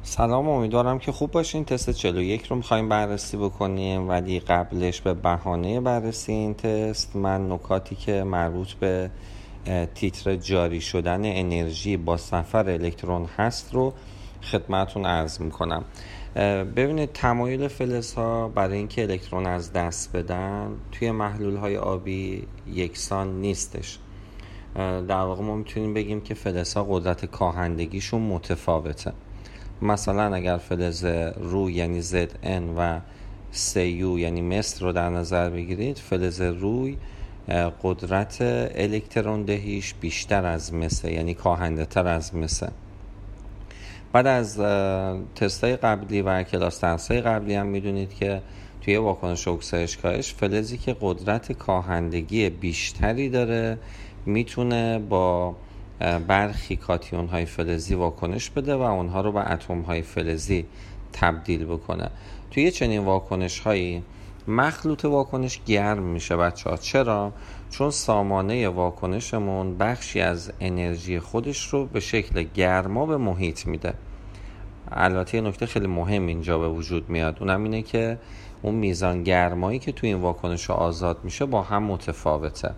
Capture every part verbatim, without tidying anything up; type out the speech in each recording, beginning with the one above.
سلام، امیدوارم که خوب باشین. تست چهل و یک رو میخوایم بررسی بکنیم، ولی قبلش به بهانه بررسی این تست من نکاتی که مربوط به تیتر جاری شدن انرژی با سفر الکترون هست رو خدمتون عرض میکنم. ببینید، تمایل فلزها برای اینکه الکترون از دست بدن توی محلول های آبی یکسان نیستش. در واقع ما میتونیم بگیم که فلزها قدرت کاهندگیشون متفاوته. مثلا اگر فلز روی یعنی زد ان و سی یو یعنی مس رو در نظر بگیرید، فلز روی قدرت الکترون دهیش بیشتر از مس، یعنی کاهنده تر از مس. بعد از تستای قبلی و کلاس درسای قبلی هم میدونید که توی واکنش اکسایش کاهش فلزی که قدرت کاهندگی بیشتری داره میتونه با برخی کاتیون های فلزی واکنش بده و اونها رو به اتم های فلزی تبدیل بکنه. توی چنین واکنش هایی مخلوط واکنش گرم میشه بچه ها. چرا؟ چون سامانه واکنشمون بخشی از انرژی خودش رو به شکل گرما به محیط میده. البته یه نکته خیلی مهم اینجا به وجود میاد، اونم اینه که اون میزان گرمایی که توی این واکنش آزاد میشه با هم متفاوته.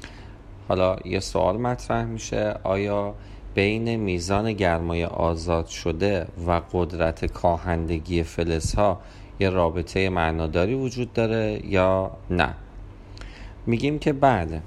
حالا یه سوال مطرح میشه، آیا بین میزان گرمای آزاد شده و قدرت کاهندگی فلزها یه رابطه معناداری وجود داره یا نه؟ میگیم که بله.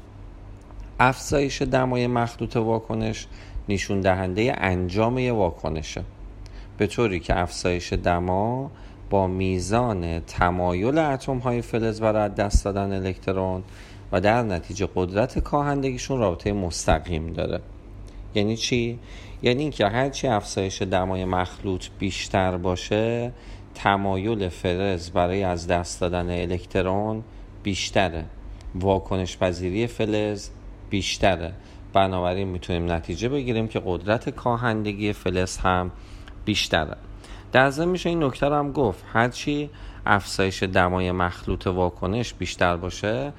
افزایش دمای مخلوط واکنش نشون دهنده انجام یه واکنشه، به طوری که افزایش دما با میزان تمایل اتم های فلز برای دست دادن الکترون و در نتیجه قدرت کاهندگیشون رابطه مستقیم داره. یعنی چی؟ یعنی اینکه هرچی افزایش دمای مخلوط بیشتر باشه، تمایل فلز برای از دست دادن الکترون بیشتره، واکنش پذیری فلز بیشتره. بنابراین میتونیم نتیجه بگیریم که قدرت کاهندگی فلز هم بیشتره. در ضمن میشه این نکته رو هم گفت، هرچی افزایش دمای مخلوط واکنش بیشتر باشه،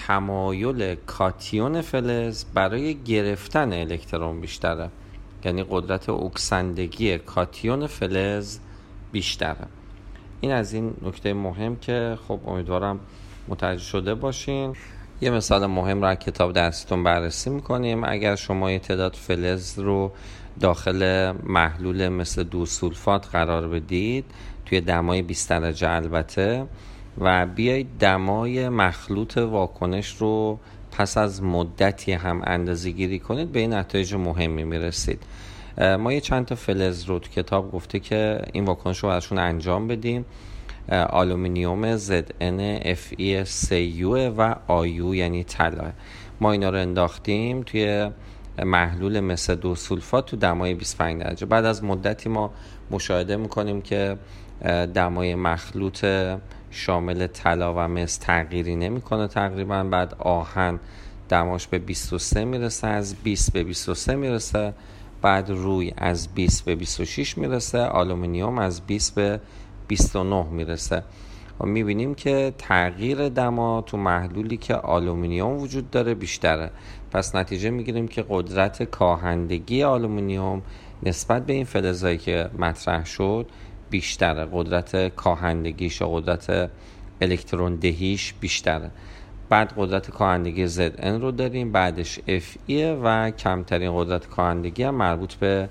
تمایل کاتیون فلز برای گرفتن الکترون بیشتره، یعنی قدرت اکسندگی کاتیون فلز بیشتره. این از این نکته مهم که خب امیدوارم متوجه شده باشین. یه مثال مهم رو از کتاب درستون بررسی میکنیم. اگر شما یه تعداد فلز رو داخل محلول مثل دو سولفات قرار بدید، توی دمای بیست درجه البته، و بیایید دمای مخلوط واکنش رو پس از مدتی هم اندازه گیری کنید، به این نتایج مهمی میرسید. ما یه چند تا فلز رو تو کتاب گفته که این واکنش رو براشون انجام بدیم. آلومینیوم زد ان اف ای سی یو و آیو یعنی طلا. ما اینا رو انداختیم توی محلول مثل دو سولفات تو دمای بیست و پنج درجه. بعد از مدتی ما مشاهده میکنیم که دمای مخلوط شامل طلا و مس تغییری نمیکنه تقریبا. بعد آهن دماش به بیست و سه میرسه، از بیست به بیست و سه میرسه. بعد روی از بیست به بیست و شش میرسه. آلومینیوم از بیست به بیست و نه میرسه. و میبینیم که تغییر دما تو محلولی که آلومینیوم وجود داره بیشتره. پس نتیجه میگیریم که قدرت کاهندگی آلومینیوم نسبت به این فلزایی که مطرح شد بیشتره. قدرت کاهندگیش و قدرت الکترون دهیش بیشتره. بعد قدرت کاهندگی زد ان رو داریم، بعدش اف ای و کمترین قدرت کاهندگی هم مربوط به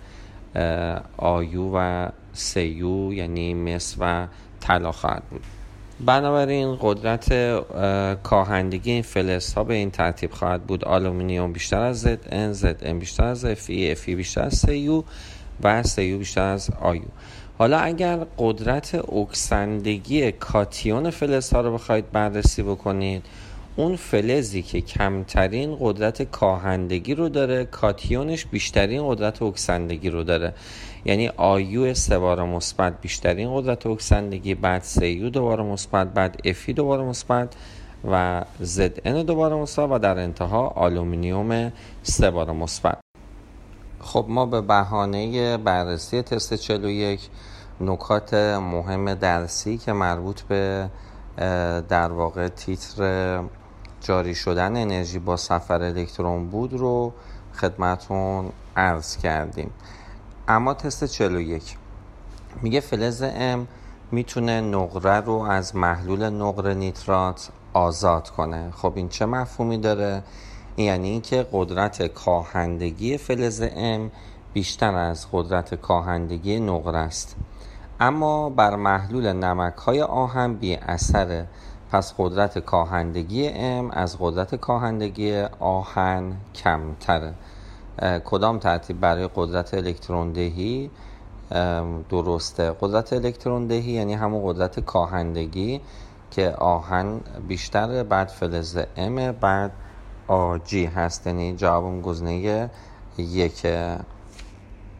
آیو و سی یو یعنی مس و طلا خواهد بود. بنابراین قدرت کاهندگی این فلز ها به این ترتیب خواهد بود: آلومینیوم بیشتر از زد ان، زد ان بیشتر از اف ای، اف ای بیشتر از سی یو و سی یو بیشتر از آیو. حالا اگر قدرت اکسندگی کاتیون فلز ها رو بخواید بررسی بکنید، اون فلزی که کمترین قدرت کاهندگی رو داره، کاتیونش بیشترین قدرت اکسندگی رو داره. یعنی آیو سه بار مثبت بیشترین قدرت اکسندگی، بعد سی یو دوباره مثبت، بعد اف ای دوباره مثبت و زد ان دوباره مثبت و در انتها آلومینیوم سه بار مثبت. خب ما به بهانه بررسی تست چهل و یک نکات مهم درسی که مربوط به در واقع تیتر جاری شدن انرژی با سفر الکترون بود رو خدمتون عرض کردیم. اما تست چهل و یک میگه فلز ام میتونه نقره رو از محلول نقره نیترات آزاد کنه. خب این چه مفهومی داره؟ یعنی اینکه قدرت کاهندگی فلز ام بیشتر از قدرت کاهندگی نقره است، اما بر محلول نمک‌های آهن بی اثره. پس قدرت کاهندگی ام از قدرت کاهندگی آهن کمتره. کدام ترتیب برای قدرت الکترون دهی درسته؟ قدرت الکترون دهی یعنی همون قدرت کاهندگی که آهن بیشتره، بعد فلز ام، بعد آجی هست. یعنی جوابم گزینه یک